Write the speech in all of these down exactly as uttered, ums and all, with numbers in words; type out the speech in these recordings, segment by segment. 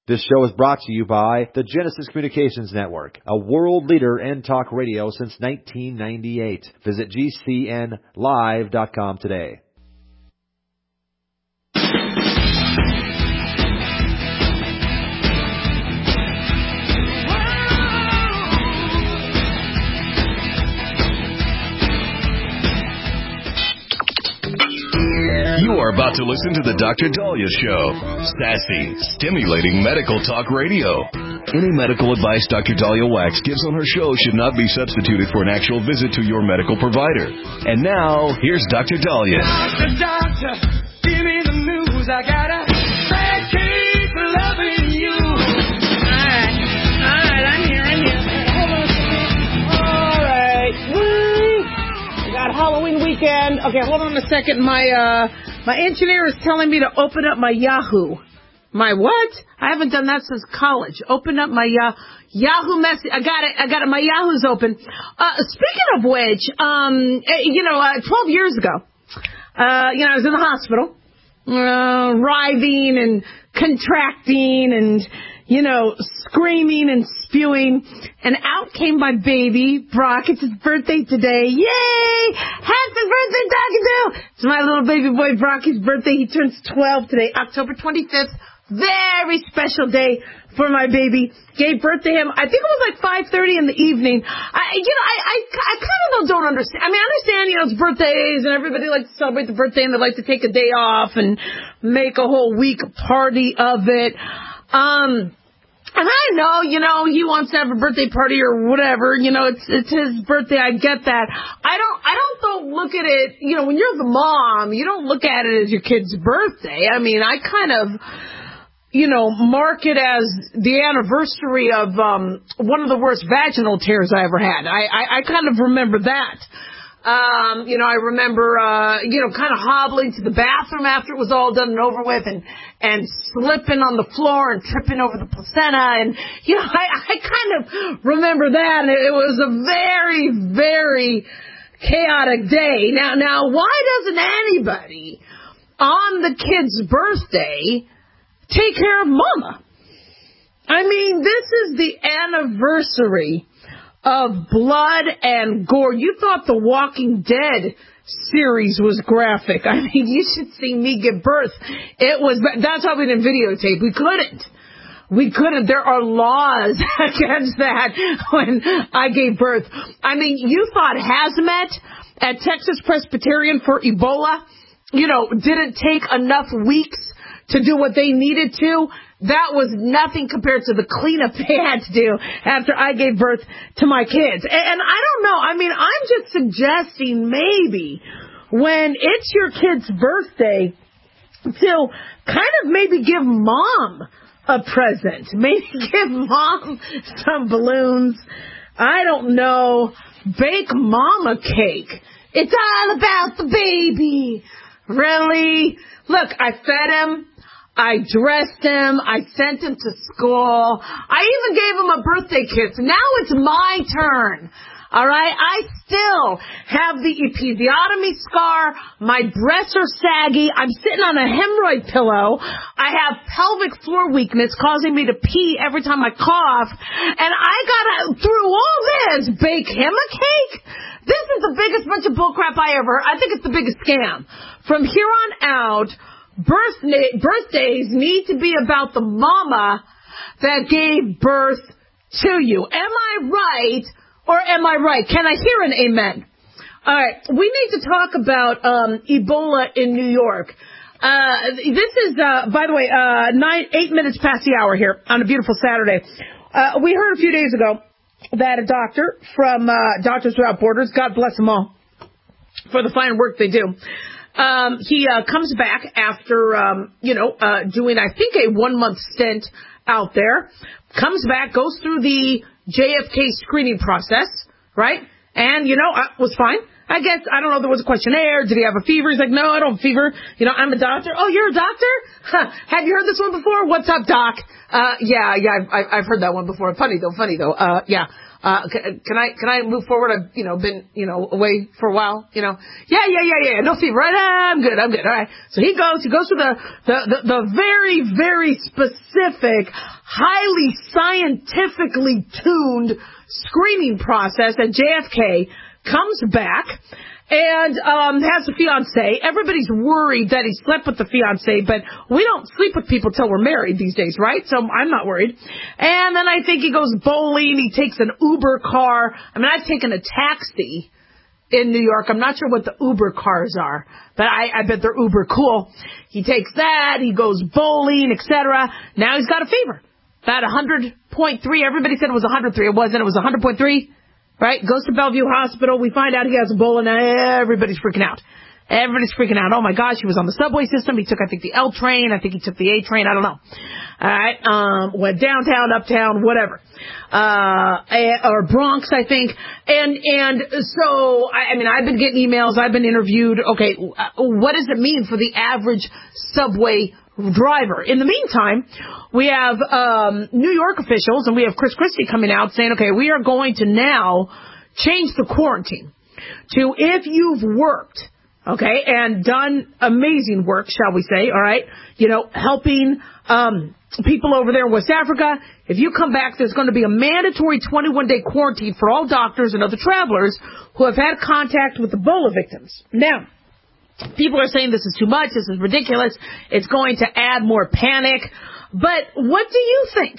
This show is brought to you by the Genesis Communications Network, a world leader in talk radio since nineteen ninety-eight. Visit G C N live dot com today. You are about to listen to the Doctor Dahlia Show. Sassy, stimulating medical talk radio. Any medical advice Doctor Dahlia Wax gives on her show should not be substituted for an actual visit to your medical provider. And now, here's Doctor Dahlia. Doctor, doctor, give me the news. I got a bad case for loving you. All right, all right, I'm here, I'm here. Hold on a second. All right. Woo! We got Halloween weekend. Okay, hold on a second. My, uh... My engineer is telling me to open up my Yahoo. My what? I haven't done that since college. Open up my uh, Yahoo message. I got it. I got it. My Yahoo's open. Uh, speaking of which, um, you know, uh, twelve years ago, uh, you know, I was in the hospital, uh, writhing and contracting and, you know, screaming and spewing, and out came my baby, Brock. It's his birthday today. Yay! Happy birthday, Doctor Doo! It's my little baby boy, Brocky's birthday. He turns twelve today, October twenty-fifth. Very special day for my baby. Gave birth to him, I think it was like five thirty in the evening. I, you know, I, I, I kind of don't understand. I mean, I understand, you know, it's birthdays and everybody likes to celebrate the birthday and they like to take a day off and make a whole week party of it. Um... And I know, you know, he wants to have a birthday party or whatever. You know, it's it's his birthday. I get that. I don't I don't don't look at it. You know, when you're the mom, you don't look at it as your kid's birthday. I mean, I kind of, you know, mark it as the anniversary of um one of the worst vaginal tears I ever had. I I, I kind of remember that. Um, you know, I remember, uh, you know, kind of hobbling to the bathroom after it was all done and over with and, and slipping on the floor and tripping over the placenta. And, you know, I, I kind of remember that. And it was a very, very chaotic day. Now, now, why doesn't anybody on the kid's birthday take care of mama? I mean, this is the anniversary of blood and gore. You thought the Walking Dead series was graphic. I mean, you should see me give birth. It was, that's why we didn't videotape. We couldn't. We couldn't. There are laws against that when I gave birth. I mean, you thought Hazmat at Texas Presbyterian for Ebola, you know, didn't take enough weeks to do what they needed to. That was nothing compared to the cleanup they had to do after I gave birth to my kids. And I don't know. I mean, I'm just suggesting maybe when it's your kid's birthday to kind of maybe give mom a present. Maybe give mom some balloons. I don't know. Bake mom a cake. It's all about the baby. Really? Look, I fed him. I dressed him. I sent him to school. I even gave him a birthday kiss. Now it's my turn. All right? I still have the episiotomy scar. My breasts are saggy. I'm sitting on a hemorrhoid pillow. I have pelvic floor weakness causing me to pee every time I cough. And I got to, through all this, bake him a cake? This is the biggest bunch of bullcrap I ever heard. I think it's the biggest scam. From here on out, Birthday, birthdays need to be about the mama that gave birth to you. Am I right or am I right? Can I hear an amen? All right. We need to talk about um, Ebola in New York. Uh, this is, uh, by the way, uh, nine, eight minutes past the hour here on a beautiful Saturday. Uh, we heard a few days ago that a doctor from uh, Doctors Without Borders, God bless them all for the fine work they do, Um, he uh, comes back after, um, you know, uh, doing, I think, a one-month stint out there. Comes back, goes through the J F K screening process, right? And, you know, uh, was fine. I guess, I don't know, there was a questionnaire. Did he have a fever? He's like, no, I don't have a fever. You know, I'm a doctor. Oh, you're a doctor? Huh. Have you heard this one before? What's up, doc? Uh, yeah, yeah, I've, I've heard that one before. Funny, though, funny, though. Uh, yeah. Uh, can, can I, can I move forward? I've, you know, been, you know, away for a while, you know. Yeah, yeah, yeah, yeah. No fever, right? I'm good, I'm good. All right. So he goes, he goes to the, the, the, the very, very specific, highly scientifically tuned screening process at J F K, comes back and um, has a fiancé. Everybody's worried that he slept with the fiancé, but we don't sleep with people till we're married these days, right? So I'm not worried. And then I think he goes bowling. He takes an Uber car. I mean, I've taken a taxi in New York. I'm not sure what the Uber cars are, but I, I bet they're Uber cool. He takes that. He goes bowling, et cetera. Now he's got a fever. About one hundred point three. Everybody said it was one hundred three. It wasn't. It was one hundred point three. Right? Goes to Bellevue Hospital. We find out he has Ebola. Now everybody's freaking out. Everybody's freaking out. Oh, my gosh. He was on the subway system. He took, I think, the L train. I think he took the A train. I don't know. All right. Um, went downtown, uptown, whatever. Uh, or Bronx, I think. And, and so, I, I mean, I've been getting emails. I've been interviewed. Okay. What does it mean for the average subway driver? In the meantime, we have um, New York officials, and we have Chris Christie coming out saying, okay, we are going to now change the quarantine to if you've worked, okay, and done amazing work, shall we say, all right, you know, helping um, people over there in West Africa. If you come back, there's going to be a mandatory twenty-one day quarantine for all doctors and other travelers who have had contact with Ebola victims. Now, people are saying this is too much, this is ridiculous, it's going to add more panic. But what do you think?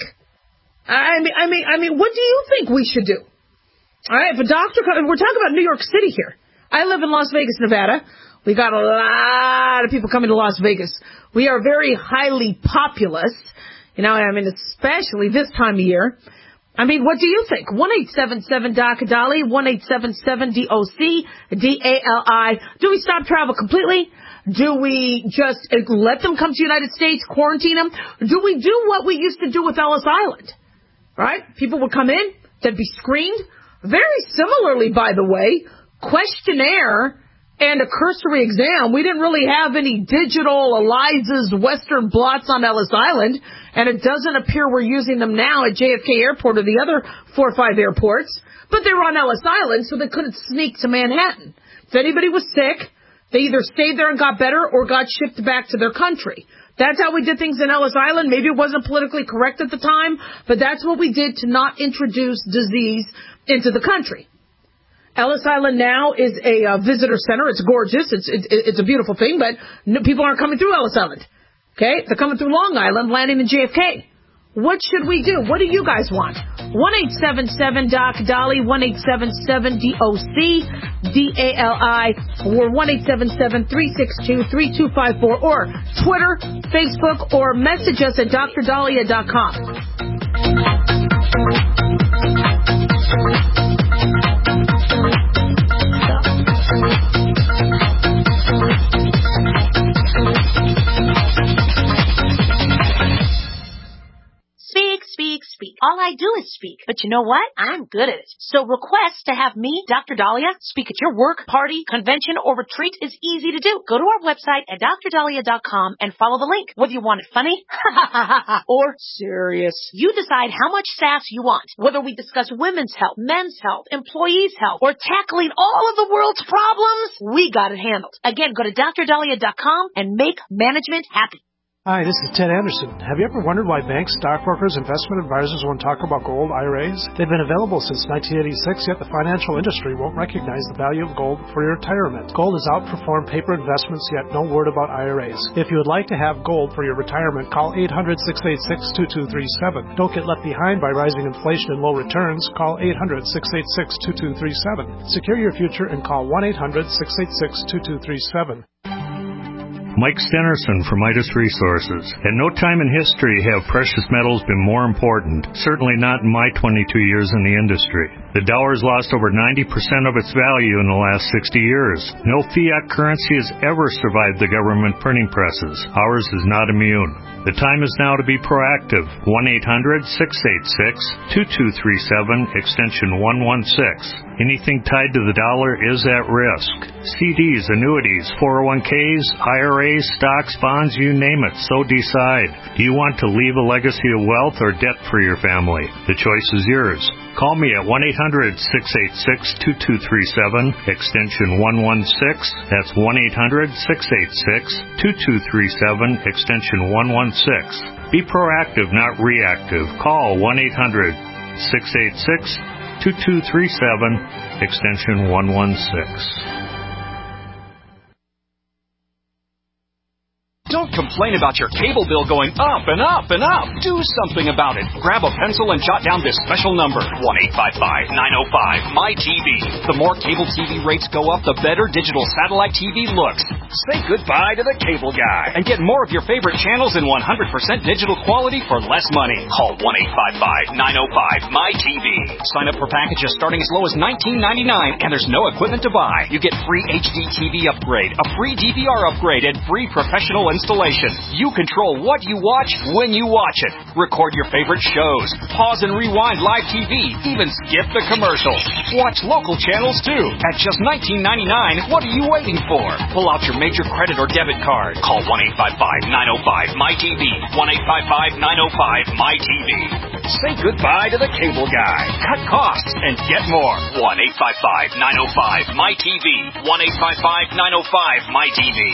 I mean, I mean, I mean, what do you think we should do? All right, if a doctor comes, we're talking about New York City here. I live in Las Vegas, Nevada. We got a lot of people coming to Las Vegas. We are very highly populous. You know, I mean, especially this time of year. I mean, what do you think? one eight seven seven D O C Dolly, one eight seven seven D O C D A L I. Do we stop travel completely? Do we just let them come to the United States, quarantine them? Do we do what we used to do with Ellis Island? Right? People would come in, they'd be screened. Very similarly, by the way, questionnaire and a cursory exam. We didn't really have any digital ELISA's Western blots on Ellis Island, and it doesn't appear we're using them now at J F K Airport or the other four or five airports, but they were on Ellis Island, so they couldn't sneak to Manhattan. If anybody was sick, they either stayed there and got better or got shipped back to their country. That's how we did things in Ellis Island. Maybe it wasn't politically correct at the time, but that's what we did to not introduce disease into the country. Ellis Island now is a uh, visitor center. It's gorgeous. It's it, it's a beautiful thing, but no, people aren't coming through Ellis Island. Okay? They're coming through Long Island, landing in J F K. What should we do? What do you guys want? one eight seven seven D O C Dolly, one eight seven seven D O C D A L I, or one eight seven seven three six two three two five four, or Twitter, Facebook, or message us at D R Dahlia dot com. Speak, speak, speak. All I do is speak. But you know what? I'm good at it. So request to have me, Doctor Dahlia, speak at your work, party, convention, or retreat is easy to do. Go to our website at D R Dahlia dot com and follow the link. Whether you want it funny or serious, you decide how much sass you want. Whether we discuss women's health, men's health, employees' health, or tackling all of the world's problems, we got it handled. Again, go to D R Dahlia dot com and make management happy. Hi, this is Ted Anderson. Have you ever wondered why banks, stockbrokers, investment advisors won't talk about gold I R As? They've been available since nineteen eighty-six, yet the financial industry won't recognize the value of gold for your retirement. Gold has outperformed paper investments, yet no word about I R As. If you would like to have gold for your retirement, call eight hundred, six eight six, two two three seven. Don't get left behind by rising inflation and low returns. Call eight hundred, six eight six, two two three seven. Secure your future and call one eight hundred, six eight six, two two three seven. Mike Stenerson from Midas Resources. At no time in history have precious metals been more important, certainly not in my twenty-two years in the industry. The dollar has lost over ninety percent of its value in the last sixty years. No fiat currency has ever survived the government printing presses. Ours is not immune. The time is now to be proactive. one eight hundred, six eight six, two two three seven, extension one one six. Anything tied to the dollar is at risk. C Ds, annuities, four oh one k's, I R As, stocks, bonds, you name it, so decide. Do you want to leave a legacy of wealth or debt for your family? The choice is yours. Call me at one eight hundred, six eight six, two two three seven, extension one one six. That's one eight hundred, six eight six, two two three seven, extension one one six. Be proactive, not reactive. Call one eight hundred, six eight six, two two three seven, extension one one six. Don't complain about your cable bill going up and up and up. Do something about it. Grab a pencil and jot down this special number, one eight five five, nine oh five, M Y T V. The more cable T V rates go up, the better digital satellite T V looks. Say goodbye to the cable guy and get more of your favorite channels in one hundred percent digital quality for less money. Call one eight five five, nine oh five, M Y T V. Sign up for packages starting as low as nineteen ninety-nine, and there's no equipment to buy. You get free H D T V upgrade, a free D V R upgrade, and free professional installation. You control what you watch when you watch it. Record your favorite shows. Pause and rewind live T V. Even skip the commercials. Watch local channels too. At just nineteen ninety-nine, what are you waiting for? Pull out your major credit or debit card. Call one eight five five, nine oh five, M Y T V. one eight five five, nine oh five, M Y T V. Say goodbye to the cable guy. Cut costs and get more. one eight five five, nine oh five, M Y T V. one eight five five, nine oh five, M Y T V.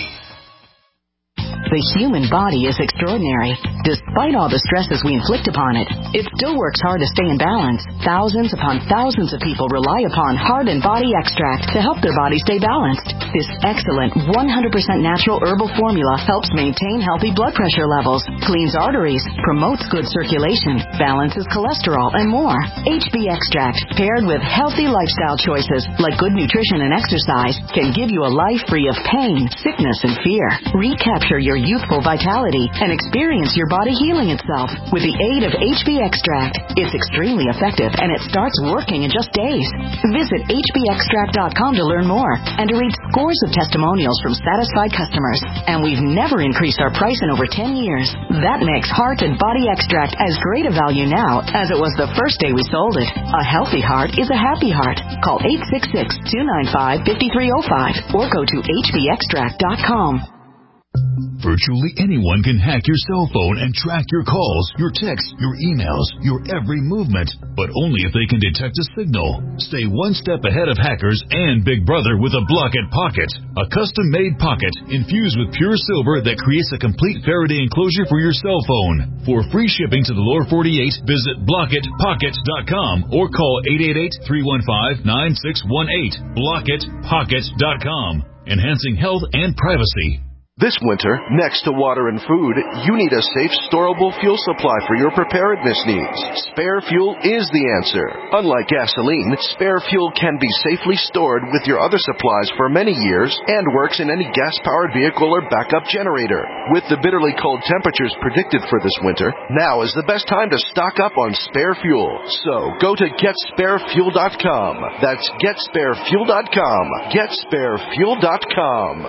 The human body is extraordinary. Despite all the stresses we inflict upon it, it still works hard to stay in balance. Thousands upon thousands of people rely upon Heart and Body Extract to help their body stay balanced. This excellent one hundred percent natural herbal formula helps maintain healthy blood pressure levels, cleans arteries, promotes good circulation, balances cholesterol, and more. H B Extract, paired with healthy lifestyle choices like good nutrition and exercise, can give you a life free of pain, sickness, and fear. Recapture your youthful vitality and experience your body healing itself with the aid of H B Extract. It's extremely effective and it starts working in just days. Visit H B extract dot com to learn more and to read scores of testimonials from satisfied customers. And we've never increased our price in over ten years. That makes Heart and Body Extract as great a value now as it was the first day we sold it. A healthy heart is a happy heart. Call eight six six, two nine five, five three zero five or go to H B extract dot com. Virtually anyone can hack your cell phone and track your calls, your texts, your emails, your every movement, but only if they can detect a signal. Stay one step ahead of hackers and Big Brother with a Blockit Pocket, a custom-made pocket infused with pure silver that creates a complete Faraday enclosure for your cell phone. For free shipping to the lower forty-eight, visit blockit pocket dot com or call eight eight eight, three one five, nine six one eight. blockit pocket dot com, enhancing health and privacy. This winter, next to water and food, you need a safe, storable fuel supply for your preparedness needs. Spare Fuel is the answer. Unlike gasoline, Spare Fuel can be safely stored with your other supplies for many years and works in any gas-powered vehicle or backup generator. With the bitterly cold temperatures predicted for this winter, now is the best time to stock up on Spare Fuel. So, go to get spare fuel dot com. That's get spare fuel dot com. get spare fuel dot com.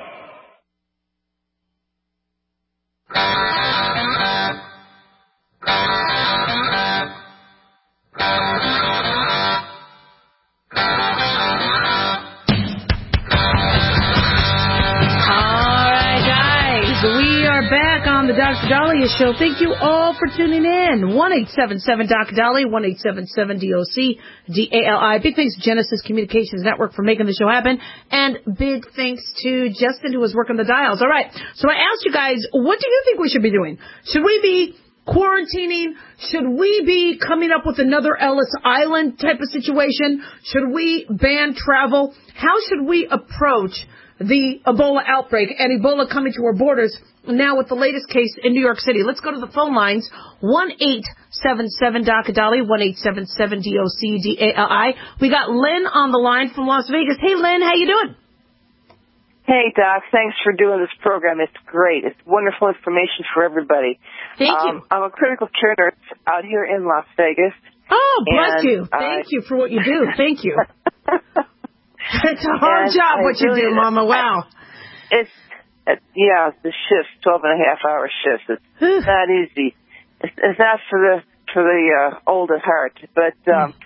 The Doctor Dahlia Show. Thank you all for tuning in. one eight seven seven Doctor Dahlia, one eight seven seven D O C D A L I. Big thanks to Genesis Communications Network for making the show happen. And big thanks to Justin who was working the dials. All right. So I asked you guys, what do you think we should be doing? Should we be quarantining? Should we be coming up with another Ellis Island type of situation? Should we ban travel? How should we approach the Ebola outbreak and Ebola coming to our borders now with the latest case in New York City? Let's go to the phone lines. one eight seven seven Doctor Dahlia, one eight seven seven D O C D A L I. We got Lynn on the line from Las Vegas. Hey, Lynn, how you doing? Hey, Doc. Thanks for doing this program. It's great. It's wonderful information for everybody. Thank um, you. I'm a critical care nurse out here in Las Vegas. Oh, bless and, you. Thank uh, you for what you do. Thank you. It's a hard job I what you really, do, Mama. Wow. It's, it, yeah, the shifts, twelve and a half hour shifts. It's not easy. It's, it's not for the for the uh, old at heart. But um, mm.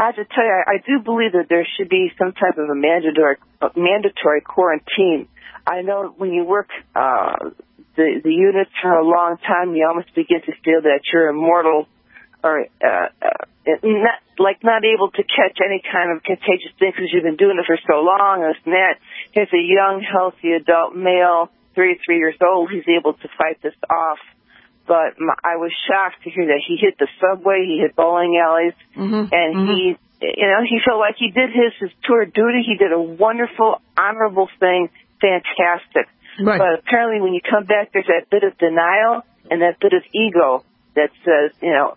I have to tell you, I, I do believe that there should be some type of a mandatory uh, mandatory quarantine. I know when you work uh, the the units for a long time, you almost begin to feel that you're immortal, or uh, uh, not like not able to catch any kind of contagious thing because you've been doing it for so long. And this and that. Here's a young, healthy adult male, thirty-three years old. He's able to fight this off. But my, I was shocked to hear that he hit the subway, he hit bowling alleys, mm-hmm, and mm-hmm. he, you know, he felt like he did his, his tour duty. He did a wonderful, honorable thing, fantastic. Right. But apparently when you come back, there's that bit of denial and that bit of ego that says, you know,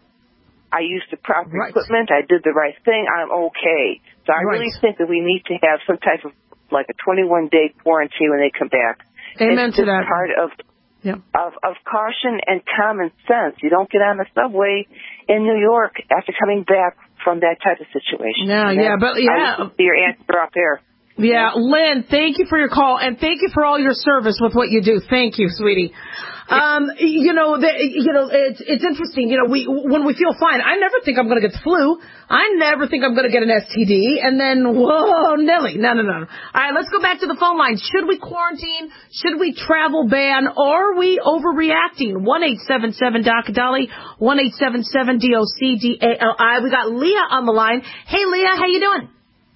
I used the proper right. equipment, I did the right thing, I'm okay. So I right. really think that we need to have some type of, like a twenty-one day quarantine when they come back. Amen it's to that. part of Yeah. Of, of caution and common sense. You don't get on the subway in New York after coming back from that type of situation. Yeah, and yeah, but yeah. I see your answer up there. Yeah, Lynn, thank you for your call, and thank you for all your service with what you do. Thank you, sweetie. Um, you know, the, you know, it's it's interesting. You know, we when we feel fine, I never think I'm going to get the flu. I never think I'm going to get an S T D, and then whoa, Nelly, no, no, no. All right, let's go back to the phone line. Should we quarantine? Should we travel ban? Or are we overreacting? One eight seven seven Doc Dolly, one eight seven seven D O C D A L I. We got Leah on the line. Hey, Leah, how you doing?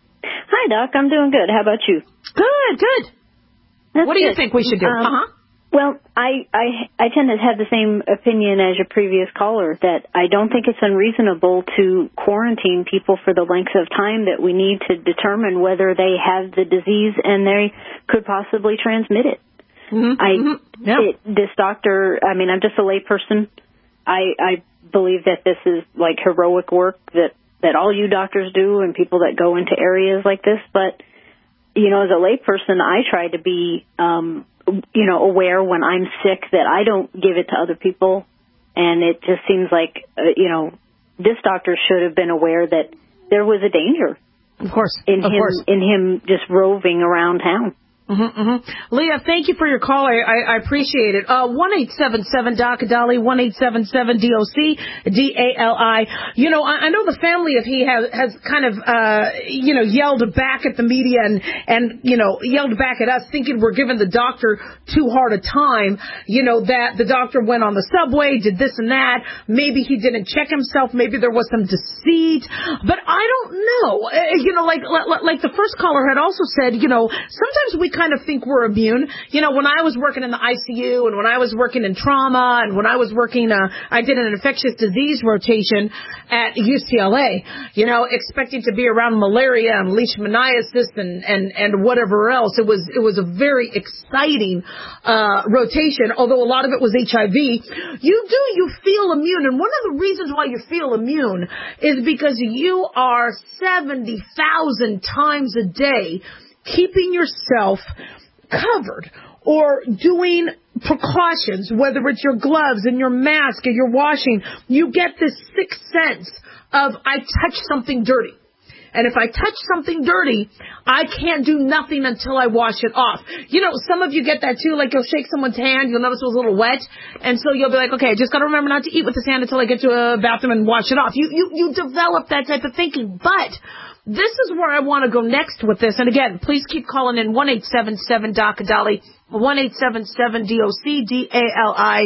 Hi, Doc. I'm doing good. How about you? Good, good. That's what do good. you think we should do? Um, uh-huh. Well, I, I I tend to have the same opinion as your previous caller, that I don't think it's unreasonable to quarantine people for the length of time that we need to determine whether they have the disease and they could possibly transmit it. Mm-hmm. I mm-hmm. Yeah. it, this doctor, I mean, I'm just a layperson. I, I believe that this is like heroic work that, that all you doctors do and people that go into areas like this. But, you know, as a layperson, I try to be um you know, aware when I'm sick that I don't give it to other people. And it just seems like, uh, you know, this doctor should have been aware that there was a danger. Of course. In of him, course. in him just roving around town. Mm-hmm, mm-hmm. Leah, thank you for your call. I, I, I appreciate it. Uh, one eight seven seven Doc Dolly, one eight seven seven D O C D A L I. You know, I, I know the family of he has, has kind of, uh, you know, yelled back at the media and, and, you know, yelled back at us thinking we're giving the doctor too hard a time. You know, that the doctor went on the subway, did this and that. Maybe he didn't check himself. Maybe there was some deceit. But I don't know. Uh, you know, like, like, like the first caller had also said, you know, sometimes we kind of think we're immune. You know, when I was working in the I C U and when I was working in trauma and when I was working, uh, I did an infectious disease rotation at U C L A, you know, expecting to be around malaria and leishmaniasis and, and, and whatever else. It was, it was a very exciting, uh, rotation, although a lot of it was H I V. You do, you feel immune. And one of the reasons why you feel immune is because you are seventy thousand times a day keeping yourself covered or doing precautions, whether it's your gloves and your mask and your washing. You get this sixth sense of I touched something dirty. And if I touch something dirty, I can't do nothing until I wash it off. You know, some of you get that too, like you'll shake someone's hand, you'll notice it was a little wet, and so you'll be like, okay, I just got to remember not to eat with this hand until I get to a bathroom and wash it off. You, you, you develop that type of thinking. But this is where I want to go next with this. And again, please keep calling in one eight seven seven Doc Dolly, one eight seven seven D O C D A L I.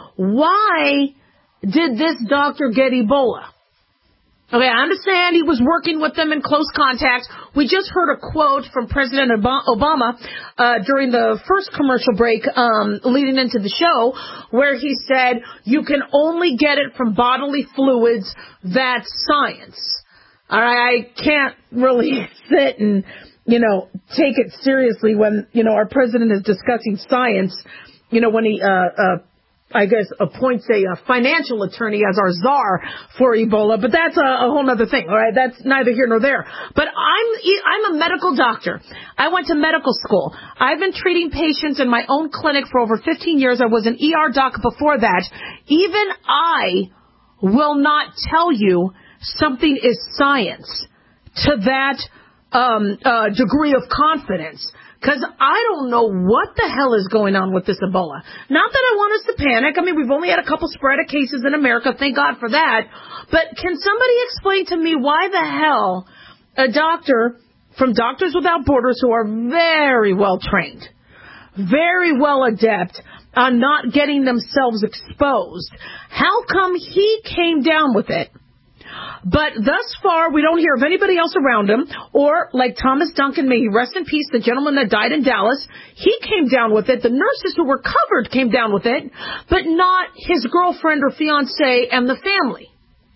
Why did this doctor get Ebola? Okay, I understand he was working with them in close contact. We just heard a quote from President Obama uh, during the first commercial break um, leading into the show where he said, you can only get it from bodily fluids. That's science. All right, I can't really sit and, you know, take it seriously when, you know, our president is discussing science, you know, when he, uh, uh, I guess, appoints a, a financial attorney as our czar for Ebola. But that's a, a whole other thing, all right? That's neither here nor there. But I'm I'm a medical doctor. I went to medical school. I've been treating patients in my own clinic for over fifteen years. I was an E R doc before that. Even I will not tell you something is science to that um, uh, degree of confidence. Because I don't know what the hell is going on with this Ebola. Not that I want us to panic. I mean, we've only had a couple sporadic cases in America. Thank God for that. But can somebody explain to me why the hell a doctor from Doctors Without Borders, who are very well trained, very well adept on not getting themselves exposed, how come he came down with it? But thus far, we don't hear of anybody else around him, or like Thomas Duncan, may he rest in peace, the gentleman that died in Dallas, he came down with it. The nurses who were covered came down with it, but not his girlfriend or fiancé and the family.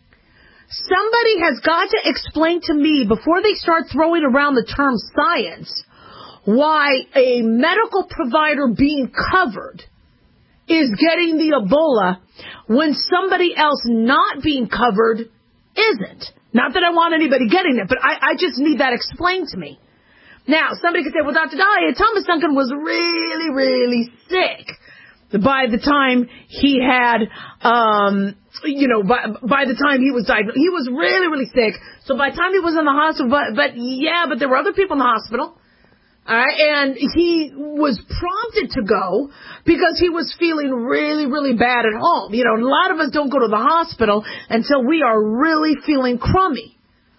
Somebody has got to explain to me, before they start throwing around the term science, why a medical provider being covered is getting the Ebola when somebody else not being covered isn't. Not that I want anybody getting it, but I, I just need that explained to me. Now, somebody could say, well, Doctor Dahlia, Thomas Duncan was really, really sick by the time he had, um, you know, by, by the time he was diagnosed. He was really, really sick. So by the time he was in the hospital, but, but yeah, but there were other people in the hospital. All right, and he was prompted to go because he was feeling really, really bad at home. You know, a lot of us don't go to the hospital until we are really feeling crummy.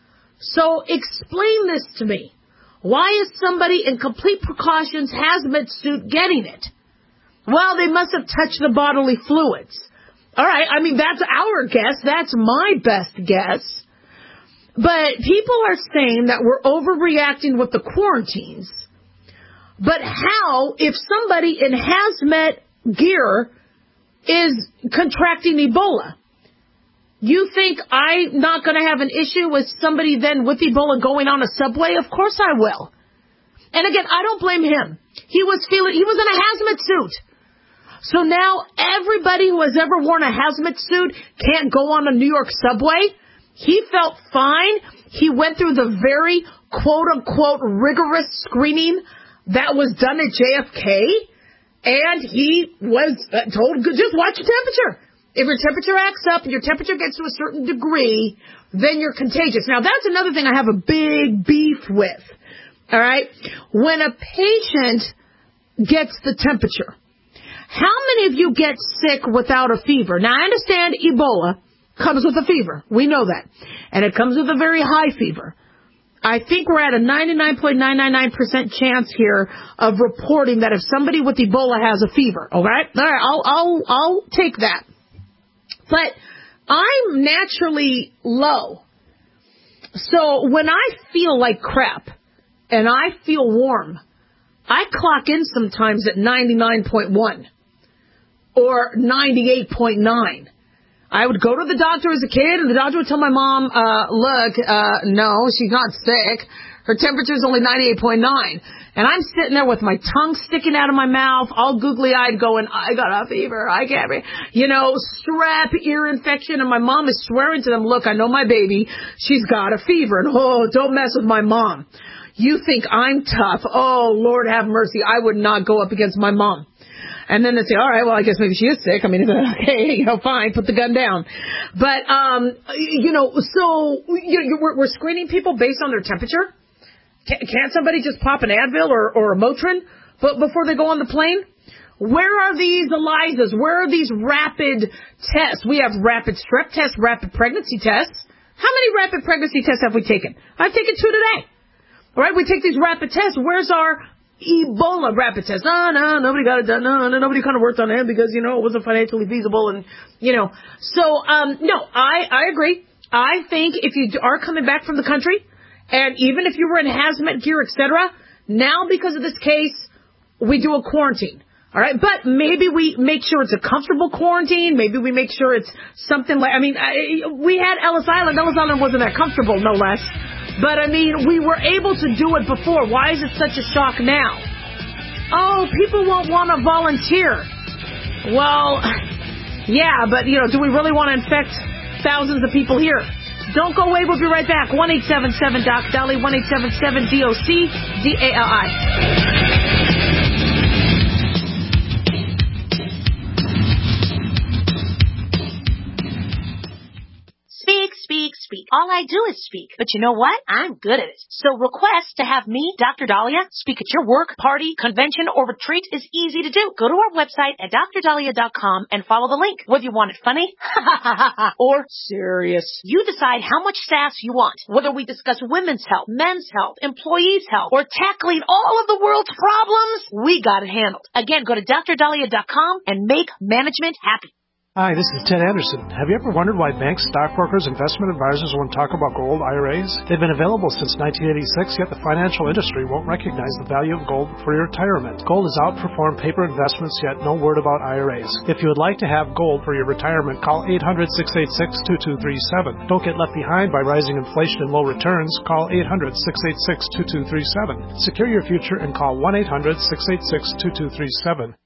So explain this to me. Why is somebody in complete precautions hazmat suit getting it? Well, they must have touched the bodily fluids. All right, I mean, that's our guess. That's my best guess. But people are saying that we're overreacting with the quarantines. But how, if somebody in hazmat gear is contracting Ebola? You think I'm not going to have an issue with somebody then with Ebola going on a subway? Of course I will. And again, I don't blame him. He was feeling, he was in a hazmat suit. So now everybody who has ever worn a hazmat suit can't go on a New York subway. He felt fine. He went through the very quote-unquote rigorous screening that was done at J F K, and he was told, just watch your temperature. If your temperature acts up and your temperature gets to a certain degree, then you're contagious. Now, that's another thing I have a big beef with, all right? When a patient gets the temperature, how many of you get sick without a fever? Now, I understand Ebola comes with a fever. We know that. And it comes with a very high fever. I think we're at a ninety-nine point nine nine nine percent chance here of reporting that if somebody with Ebola has a fever, all right? All right, I'll, I'll, I'll take that. But I'm naturally low. So when I feel like crap and I feel warm, I clock in sometimes at ninety-nine point one or ninety-eight point nine. I would go to the doctor as a kid, and the doctor would tell my mom, uh, look, uh, no, she's not sick. Her temperature is only ninety-eight point nine. And I'm sitting there with my tongue sticking out of my mouth, all googly-eyed going, I got a fever, I can't breathe. You know, strep, ear infection, and my mom is swearing to them, look, I know my baby, she's got a fever, and oh, don't mess with my mom. You think I'm tough. Oh, Lord have mercy, I would not go up against my mom. And then they say, all right, well, I guess maybe she is sick. I mean, okay, you know, fine, put the gun down. But, um, you know, so you know, we're, we're screening people based on their temperature. Can't, can't somebody just pop an Advil or, or a Motrin but before they go on the plane? Where are these ELISAs? Where are these rapid tests? We have rapid strep tests, rapid pregnancy tests. How many rapid pregnancy tests have we taken? I've taken two today. All right, we take these rapid tests. Where's our Ebola rapid test? No, no, nobody got it done. No, no, nobody kind of worked on it because, you know, it wasn't financially feasible. And, you know, so, um, no, I, I agree. I think if you are coming back from the country, and even if you were in hazmat gear, et cetera, now because of this case, we do a quarantine. All right, but maybe we make sure it's a comfortable quarantine. Maybe we make sure it's something like, I mean, I, we had Ellis Island. Ellis Island wasn't that comfortable, no less. But, I mean, we were able to do it before. Why is it such a shock now? Oh, people won't want to volunteer. Well, yeah, but, you know, do we really want to infect thousands of people here? Don't go away. We'll be right back. one eight seven seven D O C, Dolly, one eight seven seven D O C, D A L I. Speak, speak, speak. All I do is speak. But you know what? I'm good at it. So request to have me, Doctor Dahlia, speak at your work, party, convention, or retreat is easy to do. Go to our website at dr dahlia dot com and follow the link. Whether you want it funny or serious, you decide how much sass you want. Whether we discuss women's health, men's health, employees' health, or tackling all of the world's problems, we got it handled. Again, go to dr dahlia dot com and make management happy. Hi, this is Ted Anderson. Have you ever wondered why banks, stockbrokers, investment advisors won't talk about gold I R As? They've been available since nineteen eighty-six, yet the financial industry won't recognize the value of gold for your retirement. Gold has outperformed paper investments, yet no word about I R As. If you would like to have gold for your retirement, call eight hundred, six eight six, two two three seven. Don't get left behind by rising inflation and low returns. Call eight hundred, six eight six, two two three seven. Secure your future and call one eight hundred, six eight six, two two three seven.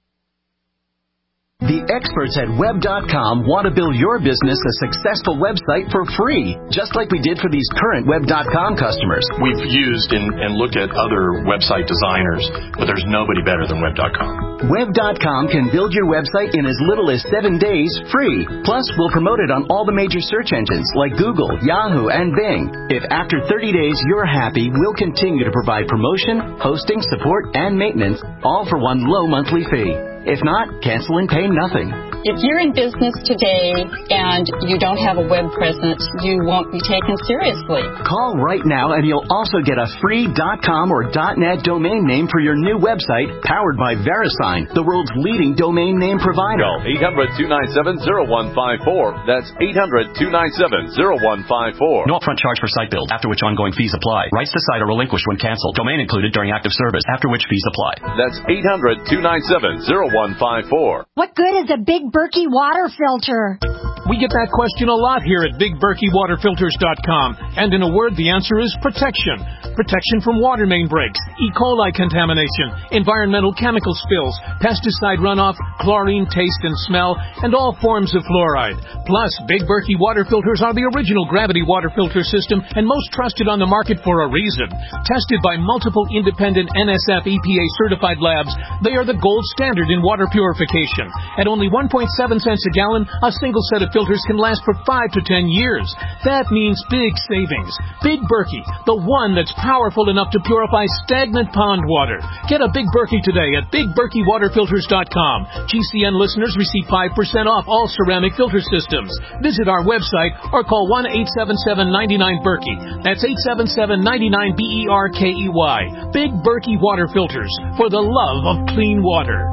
The experts at web dot com want to build your business a successful website for free, just like we did for these current web dot com customers. We've used and, and looked at other website designers, but there's nobody better than web dot com. web dot com can build your website in as little as seven days free. Plus, we'll promote it on all the major search engines like Google, Yahoo, and Bing. If after thirty days you're happy, we'll continue to provide promotion, hosting, support, and maintenance, all for one low monthly fee. If not, cancel and pay nothing. If you're in business today and you don't have a web presence, you won't be taken seriously. Call right now and you'll also get a free .com or .net domain name for your new website powered by VeriSign, the world's leading domain name provider. Call eight hundred, two nine seven, zero one five four. That's eight hundred, two nine seven, zero one five four. No upfront charge for site build, after which ongoing fees apply. Rights to site are relinquished when canceled. Domain included during active service, after which fees apply. That's eight hundred, two nine seven, zero one five four. What good is a Big Berkey water filter? We get that question a lot here at big berkey water filters dot com. And in a word, the answer is protection. Protection from water main breaks, E. coli contamination, environmental chemical spills, pesticide runoff, chlorine taste and smell, and all forms of fluoride. Plus, Big Berkey water filters are the original gravity water filter system and most trusted on the market for a reason. Tested by multiple independent N S F E P A certified labs, they are the gold standard in water purification. At only one point seven cents a gallon, a single set of filters can last for five to ten years. That means big savings. Big Berkey, the one that's powerful enough to purify stagnant pond water. Get a Big Berkey today at big berkey water filters dot com. G C N listeners receive five percent off all ceramic filter systems. Visit our website or call one eight seven seven, nine nine, Berkey. That's eight seven seven, nine nine, B E R K E Y. Big Berkey Water Filters, for the love of clean water.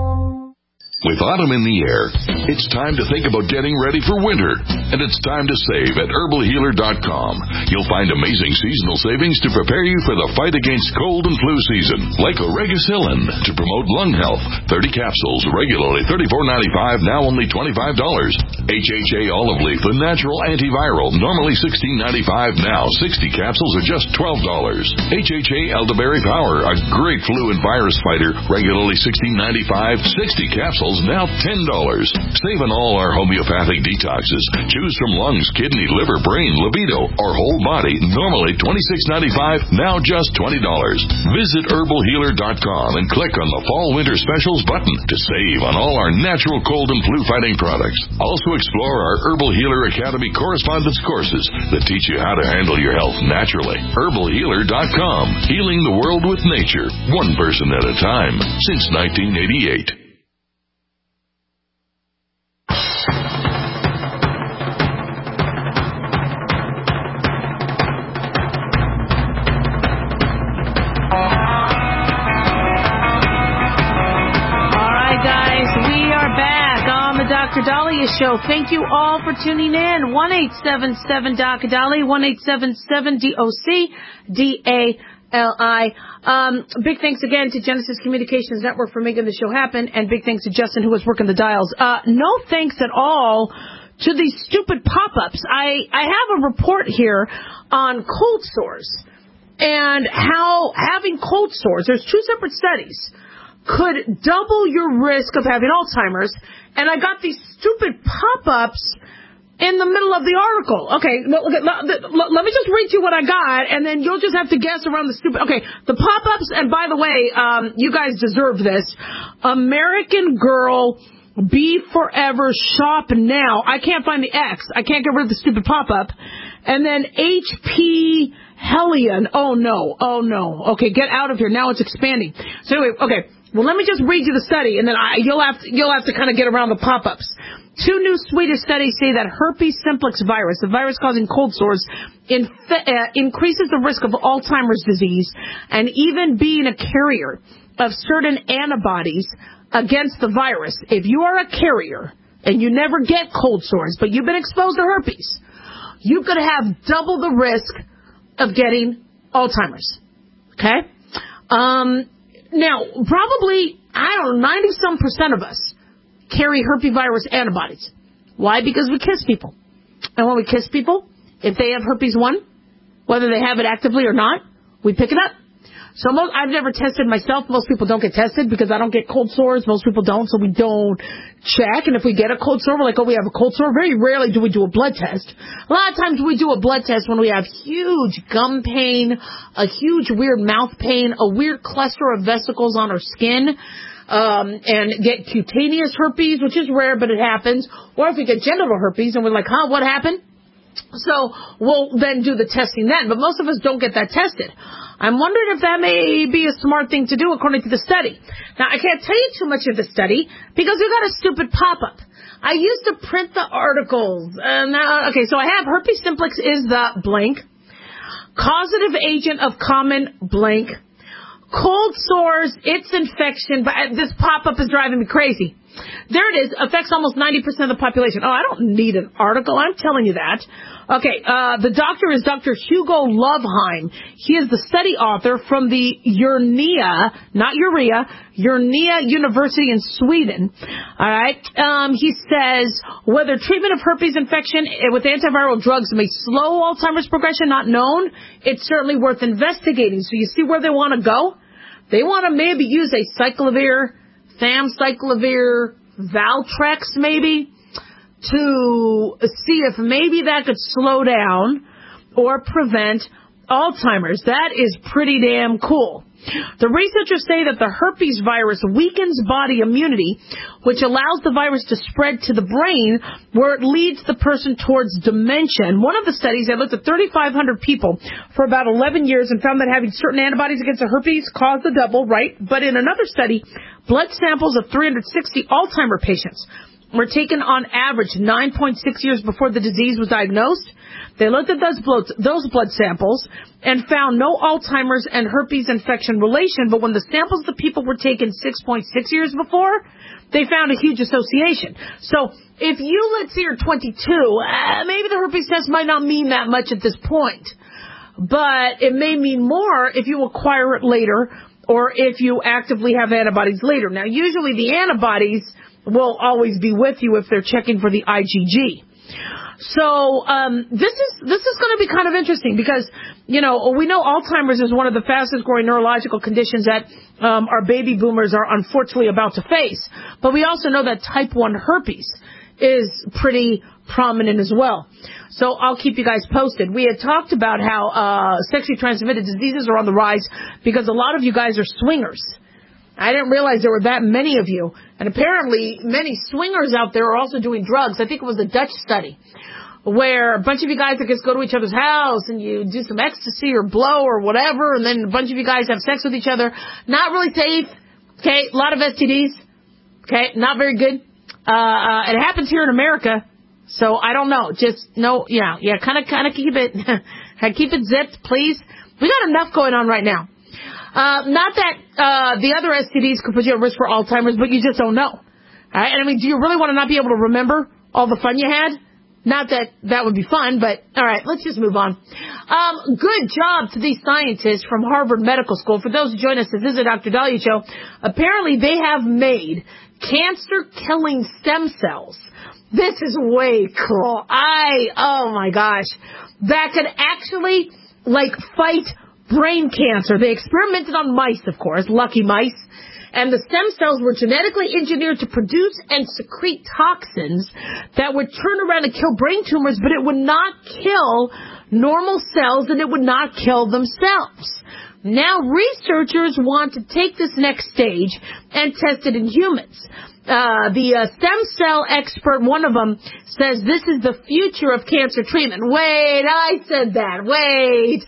With autumn in the air, it's time to think about getting ready for winter. And it's time to save at herbal healer dot com. You'll find amazing seasonal savings to prepare you for the fight against cold and flu season. Like Oregacillin to promote lung health. thirty capsules, regularly thirty-four ninety-five, now only twenty-five dollars. H H A olive leaf, the natural antiviral, normally sixteen ninety-five, now sixty capsules are just twelve dollars. H H A elderberry power, a great flu and virus fighter, regularly sixteen ninety-five, sixty capsules now ten dollars. Save on all our homeopathic detoxes. Choose from lungs, kidney, liver, brain, libido, or whole body. Normally twenty-six ninety-five, now just twenty dollars. Visit herbal healer dot com and click on the Fall Winter Specials button to save on all our natural cold and flu fighting products. Also explore our Herbal Healer Academy correspondence courses that teach you how to handle your health naturally. herbal healer dot com. Healing the world with nature, one person at a time, since nineteen eighty-eight. Doctor Dahlia Show. Thank you all for tuning in. one eight seven seven, D O C, Dahlia, one eight seven seven, D O C, D A L I. Um, big thanks again to Genesis Communications Network for making the show happen, and big thanks to Justin who was working the dials. Uh, no thanks at all to these stupid pop-ups. I, I have a report here on cold sores and how having cold sores, there's two separate studies, could double your risk of having Alzheimer's. And I got these stupid pop-ups in the middle of the article. Okay, look, look, let me just read you what I got, and then you'll just have to guess around the stupid... Okay, the pop-ups, and by the way, um, you guys deserve this. American Girl, Be Forever, Shop Now. I can't find the X. I can't get rid of the stupid pop-up. And then H P Helion. Oh, no. Oh, no. Okay, get out of here. Now it's expanding. So anyway, okay. Well, let me just read you the study, and then I, you'll have to, you'll have to kind of get around the pop-ups. Two new Swedish studies say that herpes simplex virus, the virus causing cold sores, inf- uh, increases the risk of Alzheimer's disease and even being a carrier of certain antibodies against the virus. If you are a carrier and you never get cold sores, but you've been exposed to herpes, you could have double the risk of getting Alzheimer's. Okay? Um, now, probably, I don't know, ninety-some percent of us carry herpesvirus antibodies. Why? Because we kiss people. And when we kiss people, if they have herpes one, whether they have it actively or not, we pick it up. So most, I've never tested myself. Most people don't get tested because I don't get cold sores. Most people don't, so we don't check. And if we get a cold sore, we're like, oh, we have a cold sore. Very rarely do we do a blood test. A lot of times we do a blood test when we have huge gum pain, a huge weird mouth pain, a weird cluster of vesicles on our skin, um, and get cutaneous herpes, which is rare, but it happens. Or if we get genital herpes and we're like, huh, what happened? So we'll then do the testing then. But most of us don't get that tested. I'm wondering if that may be a smart thing to do according to the study. Now, I can't tell you too much of the study because we got a stupid pop-up. I used to print the articles. Uh, now, okay, so I have herpes simplex is the blank. Causative agent of common blank. Cold sores, its infection. But this pop-up is driving me crazy. There it is. Affects almost ninety percent of the population. Oh, I don't need an article. I'm telling you that. Okay, uh, the doctor is Doctor Hugo Loveheim. He is the study author from the Urnia, not urea, Urnia University in Sweden. All right. Um, he says whether treatment of herpes infection with antiviral drugs may slow Alzheimer's progression, not known. It's certainly worth investigating. So you see where they want to go? They want to maybe use a cyclovir, famciclovir, Valtrex maybe, to see if maybe that could slow down or prevent Alzheimer's. That is pretty damn cool. The researchers say that the herpes virus weakens body immunity, which allows the virus to spread to the brain, where it leads the person towards dementia. In one of the studies, they looked at thirty-five hundred people for about eleven years and found that having certain antibodies against the herpes caused the double, right? But in another study, blood samples of three hundred sixty Alzheimer patients were taken on average nine point six years before the disease was diagnosed. They looked at those blood, those blood samples and found no Alzheimer's and herpes infection relation, but when the samples of the people were taken six point six years before, they found a huge association. So if you, let's say, you're twenty-two, uh, maybe the herpes test might not mean that much at this point, but it may mean more if you acquire it later or if you actively have antibodies later. Now, usually the antibodies will always be with you if they're checking for the I G G. So um, this is this is going to be kind of interesting because, you know, we know Alzheimer's is one of the fastest growing neurological conditions that um, our baby boomers are unfortunately about to face. But we also know that type one herpes is pretty prominent as well. So I'll keep you guys posted. We had talked about how uh, sexually transmitted diseases are on the rise because a lot of you guys are swingers. I didn't realize there were that many of you. And apparently many swingers out there are also doing drugs. I think it was a Dutch study where a bunch of you guys that just go to each other's house and you do some ecstasy or blow or whatever, and then a bunch of you guys have sex with each other. Not really safe. Okay, a lot of S T Ds. Okay, not very good. Uh, uh, it happens here in America. So I don't know. Just no, yeah, yeah, kind of, kind of keep it, keep it zipped, please. We got enough going on right now. Uh, not that, uh, the other S T Ds could put you at risk for Alzheimer's, but you just don't know. All right? And I mean, do you really want to not be able to remember all the fun you had? Not that that would be fun, but all right, let's just move on. Um, good job to these scientists from Harvard Medical School. For those who join us, this is the Doctor Dahlia Show. Apparently, they have made cancer-killing stem cells. This is way cool. I, oh my gosh, that could actually, like, fight brain cancer. They experimented on mice, of course, lucky mice. And the stem cells were genetically engineered to produce and secrete toxins that would turn around and kill brain tumors, but it would not kill normal cells and it would not kill themselves. Now researchers want to take this next stage and test it in humans. Uh, the uh, stem cell expert, one of them, says this is the future of cancer treatment. Wait, I said that. Wait,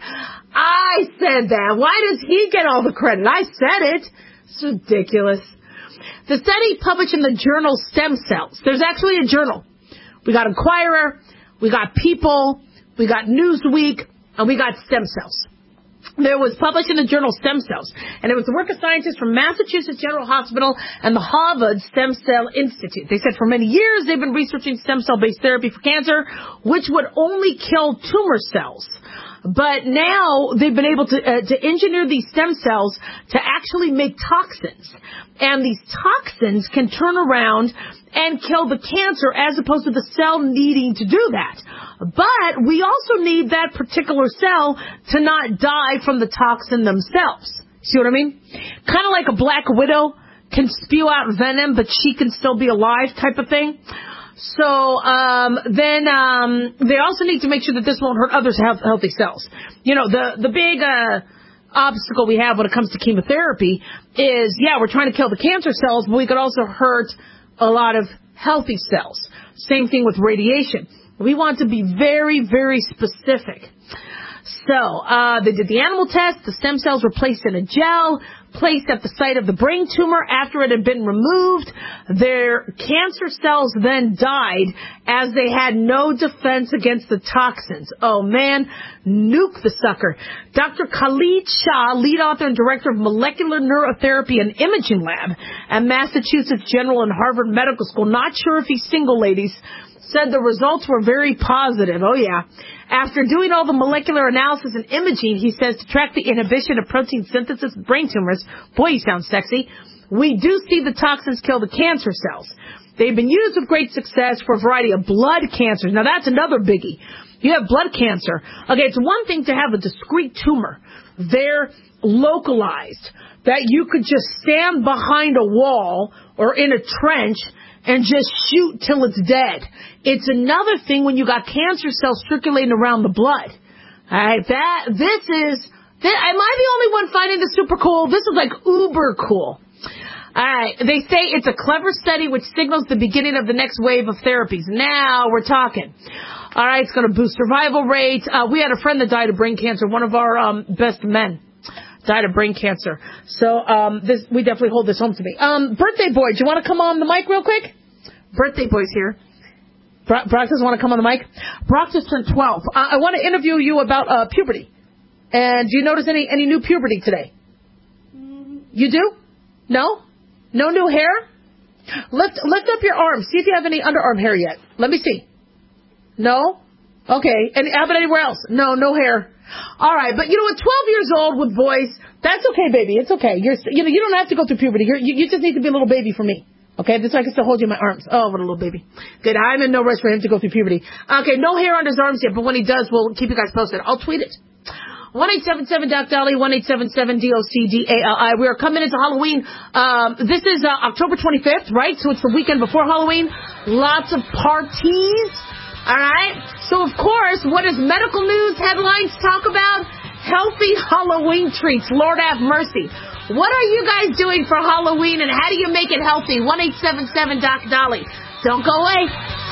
I said that. Why does he get all the credit? I said it. It's ridiculous. The study published in the journal Stem Cells. There's actually a journal. We got Inquirer, we got People, we got Newsweek, and we got Stem Cells. There was published in the journal Stem Cells, and it was the work of scientists from Massachusetts General Hospital and the Harvard Stem Cell Institute. They said for many years they've been researching stem cell-based therapy for cancer, which would only kill tumor cells. But now they've been able to uh, to engineer these stem cells to actually make toxins. And these toxins can turn around and kill the cancer as opposed to the cell needing to do that. But we also need that particular cell to not die from the toxin themselves. See what I mean? Kind of like a black widow can spew out venom, but she can still be alive type of thing. So um, then um, they also need to make sure that this won't hurt other health, healthy cells. You know, the, the big uh, obstacle we have when it comes to chemotherapy is, yeah, we're trying to kill the cancer cells, but we could also hurt a lot of healthy cells. Same thing with radiation. We want to be very, very specific. So uh, they did the animal test. The stem cells were placed in a gel, placed at the site of the brain tumor after it had been removed. Their cancer cells then died as they had no defense against the toxins. Oh, man, nuke the sucker. Doctor Khalid Shah, lead author and director of Molecular Neurotherapy and Imaging Lab at Massachusetts General and Harvard Medical School, not sure if he's single, ladies, said the results were very positive. Oh, yeah. After doing all the molecular analysis and imaging, he says, to track the inhibition of protein synthesis in brain tumors, boy, you sound sexy, we do see the toxins kill the cancer cells. They've been used with great success for a variety of blood cancers. Now, that's another biggie. You have blood cancer. Okay, it's one thing to have a discrete tumor. They're localized, that you could just stand behind a wall or in a trench and just shoot till it's dead. It's another thing when you got cancer cells circulating around the blood. All right, that, this is, this, am I the only one finding this super cool? This is like uber cool. All right, they say it's a clever study which signals the beginning of the next wave of therapies. Now we're talking. All right, it's going to boost survival rates. Uh, we had a friend that died of brain cancer, one of our um, best men. Died of brain cancer. So um, this, we definitely hold this home to me. Um, birthday boy, do you want to come on the mic real quick? Birthday boy's here. Brock, Brock doesn't want to come on the mic. Brock just turned twelve. Uh, I want to interview you about uh, puberty. And do you notice any, any new puberty today? You do? No? No new hair? Lift, lift up your arms. See if you have any underarm hair yet. Let me see. No? Okay. And how about anywhere else? No, no hair. All right, but you know, at twelve years old with voice, that's okay, baby. It's okay. You're, you know, you don't have to go through puberty. You're, you, you just need to be a little baby for me. Okay, this way I can still hold you in my arms. Oh, what a little baby. Good. I'm in no rush for him to go through puberty. Okay, no hair on his arms yet, but when he does, we'll keep you guys posted. I'll tweet it. one eight seven seven Doc Dolly, one eight seven seven D O C D A L I. We are coming into Halloween. Um, this is uh, October twenty-fifth, right? So it's the weekend before Halloween. Lots of parties. All right. So, of course, what does medical news headlines talk about? Healthy Halloween treats. Lord have mercy. What are you guys doing for Halloween, and how do you make it healthy? one eight seven seven Doc Dolly. Don't go away.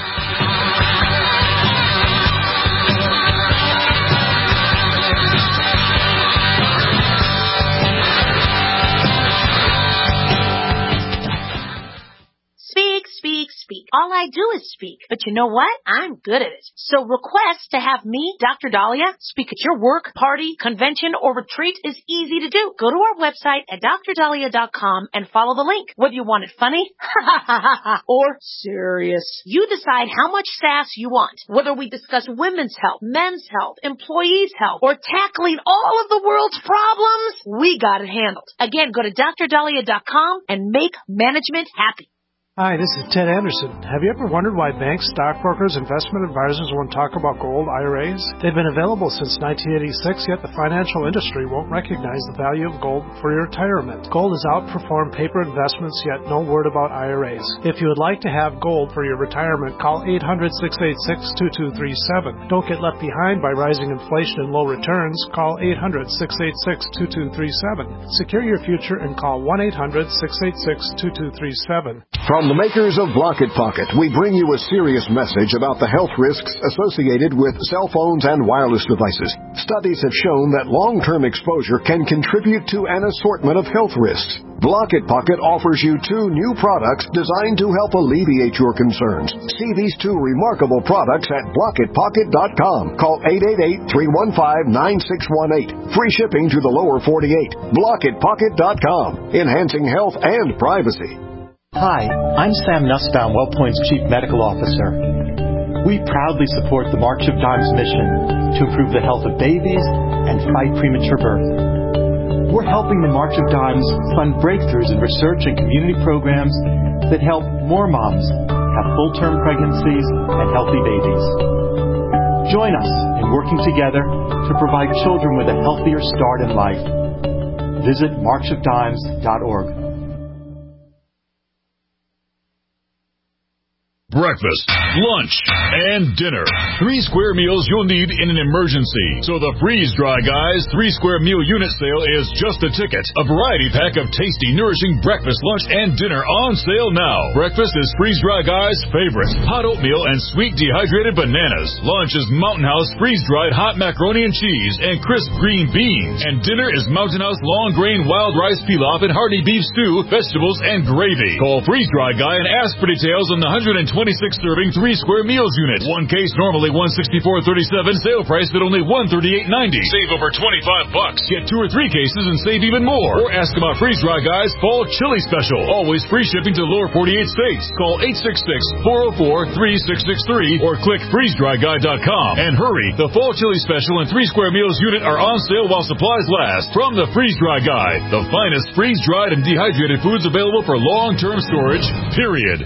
Speak, speak, speak. All I do is speak. But you know what? I'm good at it. So request to have me, Doctor Dahlia, speak at your work, party, convention, or retreat is easy to do. Go to our website at dr dahlia dot com and follow the link. Whether you want it funny or serious, you decide how much sass you want. Whether we discuss women's health, men's health, employees' health, or tackling all of the world's problems, we got it handled. Again, go to dr dahlia dot com and make management happy. Hi, this is Ted Anderson. Have you ever wondered why banks, stockbrokers, investment advisors won't talk about gold I R As? They've been available since nineteen eighty-six, yet the financial industry won't recognize the value of gold for your retirement. Gold has outperformed paper investments, yet no word about I R As. If you would like to have gold for your retirement, call eight hundred, six eight six, two two three seven. Don't get left behind by rising inflation and low returns. Call eight hundred, six eight six, two two three seven. Secure your future and call one eight hundred, six eight six, two two three seven. From From the makers of Block It Pocket, we bring you a serious message about the health risks associated with cell phones and wireless devices. Studies have shown that long-term exposure can contribute to an assortment of health risks. Block It Pocket offers you two new products designed to help alleviate your concerns. See these two remarkable products at block it pocket dot com. Call eight eight eight, three one five, nine six one eight. Free shipping to the lower forty-eight. block it pocket dot com. Enhancing health and privacy. Hi, I'm Sam Nussbaum, WellPoint's Chief Medical Officer. We proudly support the March of Dimes mission to improve the health of babies and fight premature birth. We're helping the March of Dimes fund breakthroughs in research and community programs that help more moms have full-term pregnancies and healthy babies. Join us in working together to provide children with a healthier start in life. Visit march of dimes dot org. Breakfast, lunch, and dinner. Three square meals you'll need in an emergency. So the Freeze Dry Guys three square meal unit sale is just a ticket. A variety pack of tasty, nourishing breakfast, lunch, and dinner on sale now. Breakfast is Freeze Dry Guys' favorite. Hot oatmeal and sweet dehydrated bananas. Lunch is Mountain House freeze-dried hot macaroni and cheese and crisp green beans. And dinner is Mountain House long grain wild rice pilaf and hearty beef stew, vegetables, and gravy. Call Freeze Dry Guy and ask for details on the one hundred twenty-six serving three square meals unit. One case normally one sixty-four thirty-seven, sale price at only one thirty-eight ninety. Save over twenty-five bucks. Get two or three cases and save even more. Or ask about Freeze Dry Guys Fall Chili Special. Always free shipping to lower forty-eight states. Call eight six six, four oh four, three six six three or click freeze dry guy dot com. And hurry, the Fall Chili Special and three square meals unit are on sale while supplies last. From the Freeze Dry Guy, the finest freeze-dried and dehydrated foods available for long-term storage, period.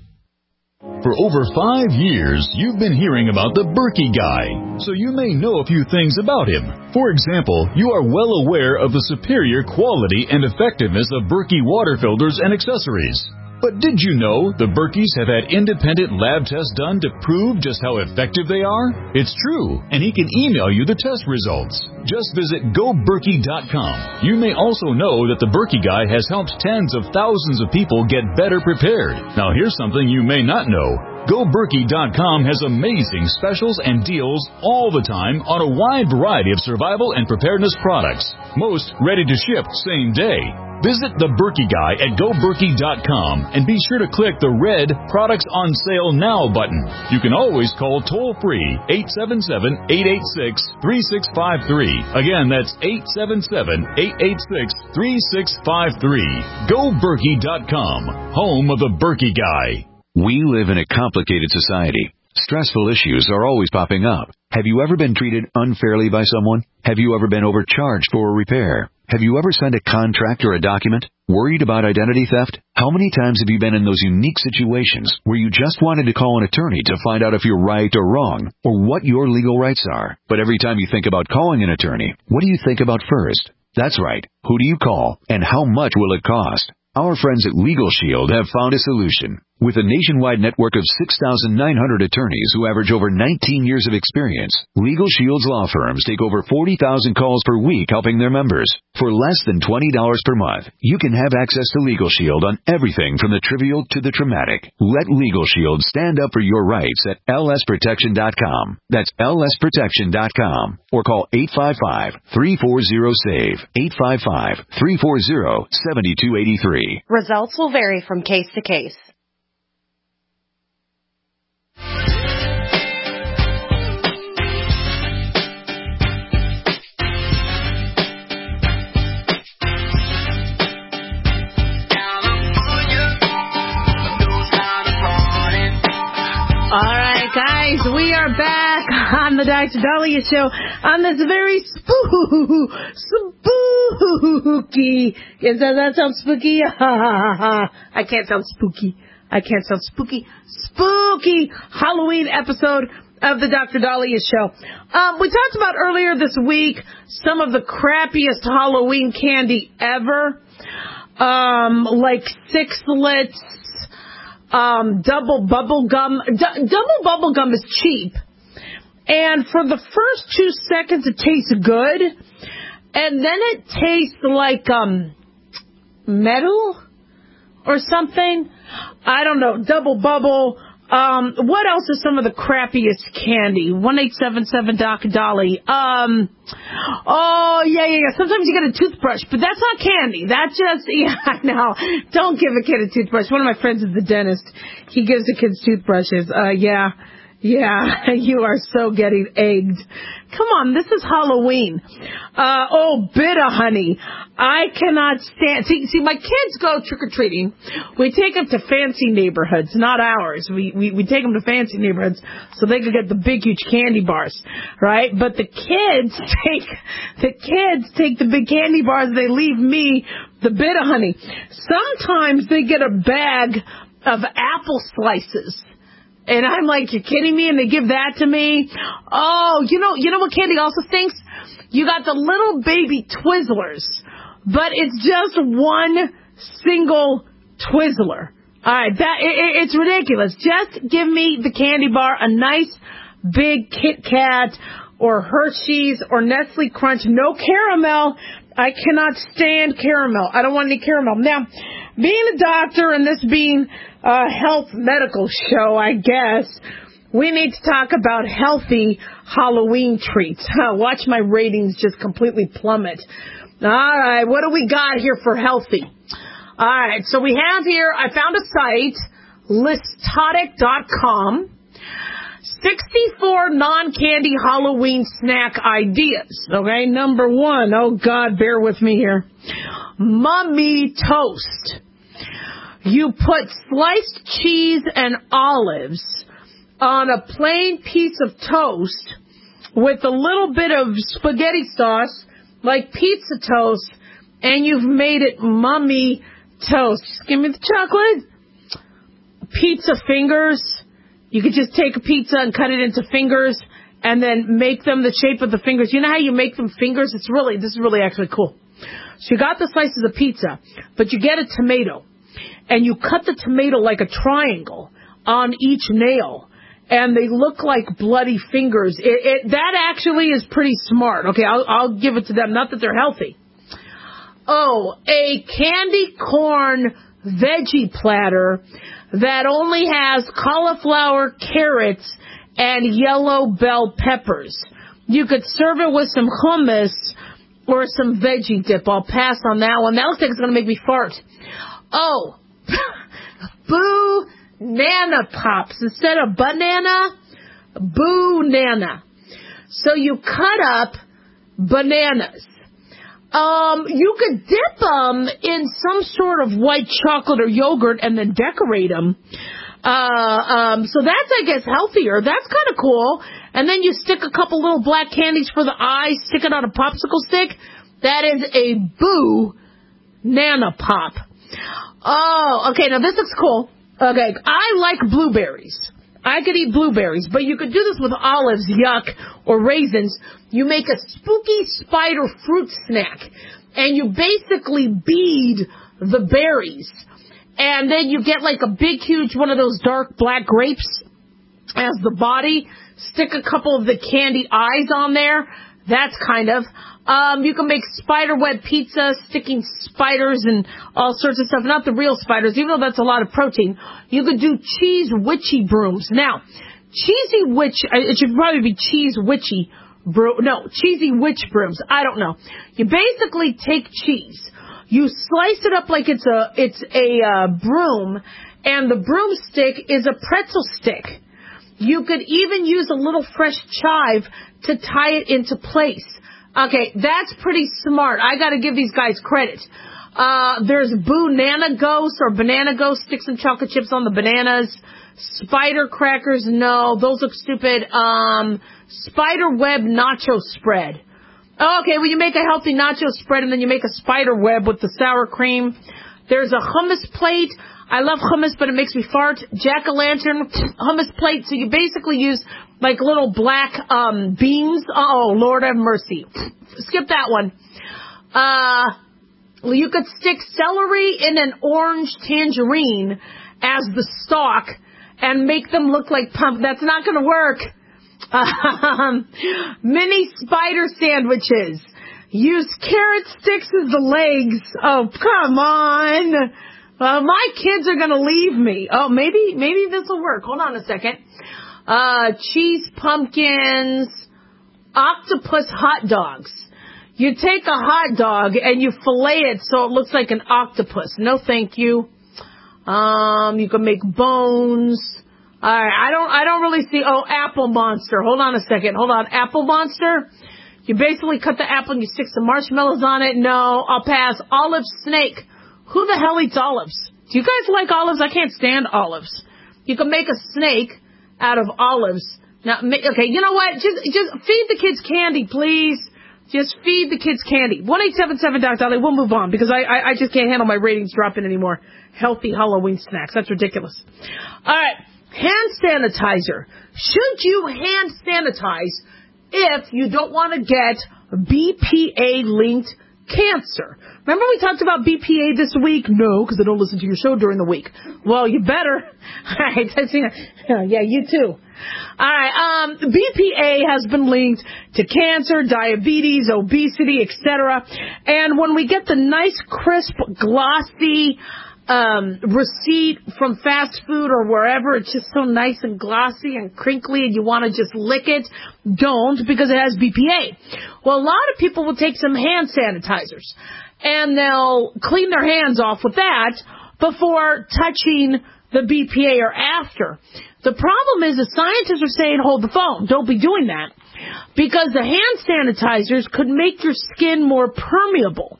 For over five years, you've been hearing about the Berkey Guy, so you may know a few things about him. For example, you are well aware of the superior quality and effectiveness of Berkey water filters and accessories. But did you know the Berkeys have had independent lab tests done to prove just how effective they are? It's true, and he can email you the test results. Just visit go berkey dot com. You may also know that the Berkey Guy has helped tens of thousands of people get better prepared. Now here's something you may not know. go berkey dot com has amazing specials and deals all the time on a wide variety of survival and preparedness products. Most ready to ship same day. Visit the Berkey Guy at go berkey dot com and be sure to click the red Products on Sale Now button. You can always call toll-free eight seven seven, eight eight six, three six five three. Again, that's eight seven seven, eight eight six, three six five three. go berkey dot com, home of the Berkey Guy. We live in a complicated society. Stressful issues are always popping up. Have you ever been treated unfairly by someone? Have you ever been overcharged for a repair? Have you ever signed a contract or a document? Worried about identity theft? How many times have you been in those unique situations where you just wanted to call an attorney to find out if you're right or wrong, or what your legal rights are? But every time you think about calling an attorney, what do you think about first? That's right. Who do you call, and how much will it cost? Our friends at Legal Shield have found a solution. With a nationwide network of six thousand nine hundred attorneys who average over nineteen years of experience, Legal Shield's law firms take over forty thousand calls per week helping their members. For less than twenty dollars per month, you can have access to Legal Shield on everything from the trivial to the traumatic. Let Legal Shield stand up for your rights at L S protection dot com. That's L S protection dot com. Or call eight five five, three four zero, SAVE, eight five five, three four zero, seven two eight three. Results will vary from case to case. Guys, we are back on the Doctor Dahlia Show on this very spoo- spooky. Does that sound spooky? I can't sound spooky. I can't sound spooky. Spooky Halloween episode of the Doctor Dahlia Show. Um, we talked about earlier this week some of the crappiest Halloween candy ever, um, like Sixlets. Um, double bubble gum. D- double bubble gum is cheap. And for the first two seconds, it tastes good. And then it tastes like, um, metal. or something. I don't know. Double Bubble. Um, what else is some of the crappiest candy? one eight seven seven Doc Dolly. Um, oh, yeah, yeah, yeah. Sometimes you get a toothbrush, but that's not candy. That's just, yeah, I know. Don't give a kid a toothbrush. One of my friends is the dentist. He gives the kids toothbrushes. Uh, yeah. Yeah, you are so getting egged. Come on, this is Halloween. Uh, oh, bitter honey. I cannot stand... See, see, my kids go trick-or-treating. We take them to fancy neighborhoods, not ours. We, we, we take them to fancy neighborhoods so they can get the big, huge candy bars, right? But the kids take... The kids take the big candy bars and they leave me the bitter honey. Sometimes they get a bag of apple slices. And I'm like, you're kidding me? And they give that to me. Oh, you know, you know what candy also stinks? You got the little baby Twizzlers, but it's just one single Twizzler. All right, that it, it's ridiculous. Just give me the candy bar, a nice big Kit Kat or Hershey's or Nestle Crunch. No caramel. I cannot stand caramel. I don't want any caramel. Now, being a doctor and this being a health medical show, I guess, we need to talk about healthy Halloween treats. Huh, watch my ratings just completely plummet. All right, what do we got here for healthy? All right, so we have here, I found a site, listotic dot com. sixty-four non-candy Halloween snack ideas. Okay, number one. Oh, God, bear with me here. Mummy toast. You put sliced cheese and olives on a plain piece of toast with a little bit of spaghetti sauce, like pizza toast, and you've made it mummy toast. Just give me the chocolate. Pizza fingers. You could just take a pizza and cut it into fingers and then make them the shape of the fingers. You know how you make them fingers? It's really, this is really actually cool. So you got the slices of pizza, but you get a tomato. And you cut the tomato like a triangle on each nail. And they look like bloody fingers. It, it, that actually is pretty smart. Okay, I'll, I'll give it to them. Not that they're healthy. Oh, a candy corn veggie platter that only has cauliflower, carrots, and yellow bell peppers. You could serve it with some hummus or some veggie dip. I'll pass on that one. That looks like it's going to make me fart. Oh, Boo Nana Pops. Instead of banana, Boo Nana. So you cut up bananas. Um, you could dip them in some sort of white chocolate or yogurt and then decorate them. Uh, um, so that's, I guess, healthier. That's kind of cool. And then you stick a couple little black candies for the eyes, stick it on a popsicle stick. That is a Boo Nana Pop. Oh, okay, now this looks cool. Okay, I like blueberries. I could eat blueberries, but you could do this with olives, yuck, or raisins. You make a spooky spider fruit snack, and you basically bead the berries. And then you get like a big, huge one of those dark black grapes as the body. Stick a couple of the candy eyes on there. That's kind of... Um, you can make spider web pizza, sticking spiders and all sorts of stuff. Not the real spiders, even though that's a lot of protein. You could do cheese witchy brooms. Now, cheesy witch, it should probably be cheese witchy broom. No, cheesy witch brooms. I don't know. You basically take cheese. You slice it up like it's a, it's a, uh, broom, and the broomstick is a pretzel stick. You could even use a little fresh chive to tie it into place. Okay, that's pretty smart. I got to give these guys credit. Uh, there's Boo Nana Ghost or Banana Ghost. Stick some chocolate chips on the bananas. Spider crackers, no, those look stupid. Um, spider web nacho spread. Okay, well, you make a healthy nacho spread and then you make a spider web with the sour cream. There's a hummus plate. I love hummus, but it makes me fart. Jack-o'-lantern hummus plate. So you basically use like little black um beans. Oh, Lord have mercy. Skip that one. Uh, well, you could stick celery in an orange tangerine as the stalk and make them look like pump. That's not going to work. Um, mini spider sandwiches. Use carrot sticks as the legs. Oh, come on. Uh, my kids are going to leave me. Oh, maybe maybe this will work. Hold on a second. Uh, cheese pumpkins, octopus hot dogs. You take a hot dog and you fillet it so it looks like an octopus. No, thank you. Um, you can make bones. All right, I don't I don't really see. Oh, apple monster. Hold on a second. Hold on. Apple monster. You basically cut the apple and you stick some marshmallows on it. No, I'll pass. Olive snake. Who the hell eats olives? Do you guys like olives? I can't stand olives. You can make a snake out of olives. Now, okay, you know what? Just just feed the kids candy, please. Just feed the kids candy. one eight seven seven Doc Dolly. We'll move on because I, I I just can't handle my ratings dropping anymore. Healthy Halloween snacks. That's ridiculous. All right. Hand sanitizer. Should you hand sanitize if you don't want to get B P A-linked cancer? Remember we talked about B P A this week? No, because I don't listen to your show during the week. Well, you better. All right. Yeah, you too. All right. Um, B P A has been linked to cancer, diabetes, obesity, et cetera. And when we get the nice, crisp, glossy um, receipt from fast food or wherever, it's just so nice and glossy and crinkly and you want to just lick it, don't, because it has B P A. Well, a lot of people will take some hand sanitizers and they'll clean their hands off with that before touching the B P A or after. The problem is the scientists are saying, hold the phone. Don't be doing that. Because the hand sanitizers could make your skin more permeable.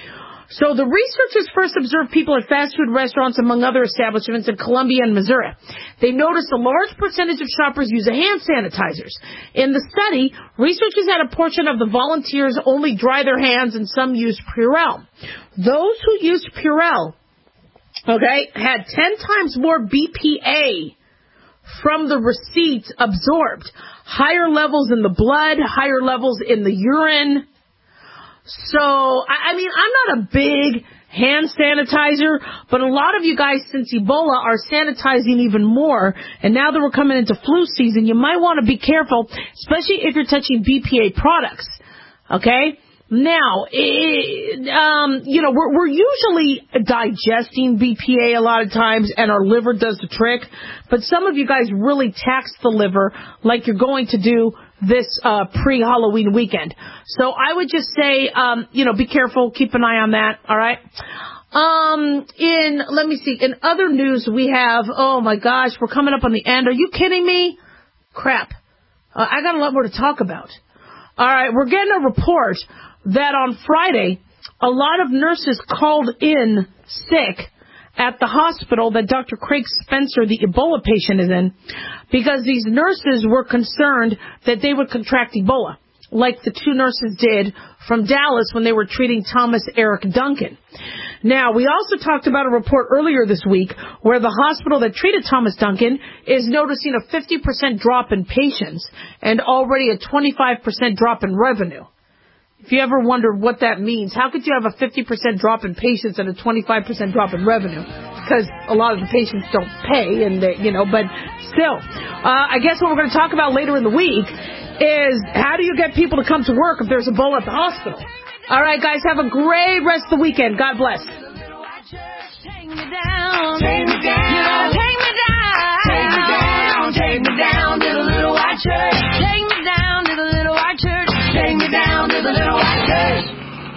So the researchers first observed people at fast food restaurants, among other establishments in Columbia and Missouri. They noticed a large percentage of shoppers use the hand sanitizers. In the study, researchers had a portion of the volunteers only dry their hands and some used Purell. Those who used Purell, okay, had ten times more B P A from the receipt absorbed. Higher levels in the blood, higher levels in the urine. So, I, I mean, I'm not a big hand sanitizer, but a lot of you guys, since Ebola, are sanitizing even more. And now that we're coming into flu season, you might want to be careful, especially if you're touching B P A products. Okay? Now, it, um, you know, we're, we're usually digesting B P A a lot of times, and our liver does the trick. But some of you guys really tax the liver like you're going to do this uh, pre-Halloween weekend. So I would just say, um, you know, be careful. Keep an eye on that. All right. Um, in, let me see, in other news we have, oh my gosh, we're coming up on the end. Are you kidding me? Crap. Uh, I got a lot more to talk about. All right. We're getting a report that on Friday, a lot of nurses called in sick at the hospital that Doctor Craig Spencer, the Ebola patient, is in, because these nurses were concerned that they would contract Ebola, like the two nurses did from Dallas when they were treating Thomas Eric Duncan. Now, we also talked about a report earlier this week where the hospital that treated Thomas Duncan is noticing a fifty percent drop in patients and already a twenty-five percent drop in revenue. If you ever wondered what that means, how could you have a fifty percent drop in patients and a twenty-five percent drop in revenue? Because a lot of the patients don't pay, and they, you know, but still. Uh, I guess what we're going to talk about later in the week is how do you get people to come to work if there's Ebola at the hospital? All right, guys, have a great rest of the weekend. God bless. Take me down, take me down, you know, take me down, take me down, take me down to the little white church. Take me down to the little white church. Take me down to the little white church.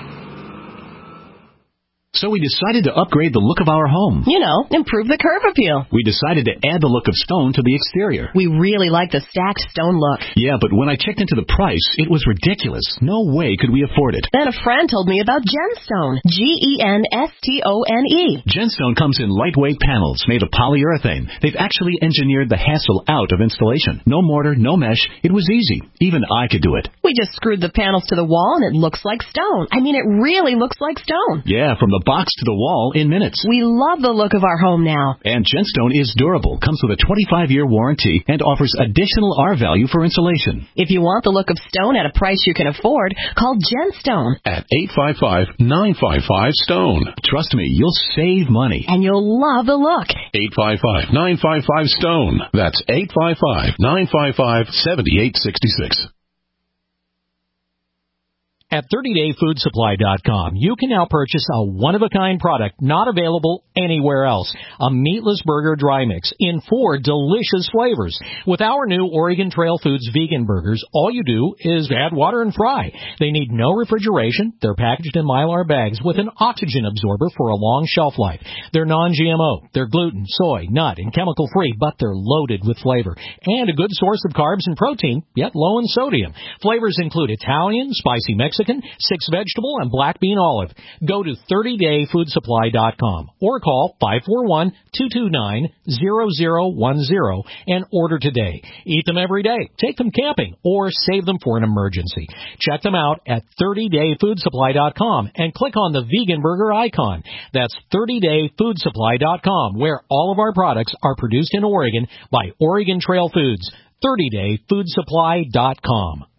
So we decided to upgrade the look of our home. You know, improve the curb appeal. We decided to add the look of stone to the exterior. We really like the stacked stone look. Yeah, but when I checked into the price, it was ridiculous. No way could we afford it. Then a friend told me about Genstone. G E N S T O N E. Genstone comes in lightweight panels made of polyurethane. They've actually engineered the hassle out of installation. No mortar, no mesh. It was easy. Even I could do it. We just screwed the panels to the wall and it looks like stone. I mean, it really looks like stone. Yeah, from the box to the wall in minutes. We love the look of our home now. And Genstone is durable, comes with a twenty-five year warranty, and offers additional R value for installation. If you want the look of stone at a price you can afford, call Genstone at eight five five, nine five five, STONE. Trust me, you'll save money. And you'll love the look. eight five five, nine five five, STONE. That's eight five five, nine five five, seven eight six six. At thirty day food supply dot com, you can now purchase a one-of-a-kind product not available anywhere else. A meatless burger dry mix in four delicious flavors. With our new Oregon Trail Foods vegan burgers, all you do is add water and fry. They need no refrigeration. They're packaged in Mylar bags with an oxygen absorber for a long shelf life. They're non G M O. They're gluten, soy, nut, and chemical-free, but they're loaded with flavor. And a good source of carbs and protein, yet low in sodium. Flavors include Italian, spicy Mexican, six vegetable, and black bean olive. Go to thirty day food supply dot com or call five four one, two two nine, zero zero one zero and order today. Eat them every day, take them camping, or save them for an emergency. Check them out at thirty day food supply dot com and click on the vegan burger icon. That's thirty day food supply dot com, where all of our products are produced in Oregon by Oregon Trail Foods. thirty day food supply dot com.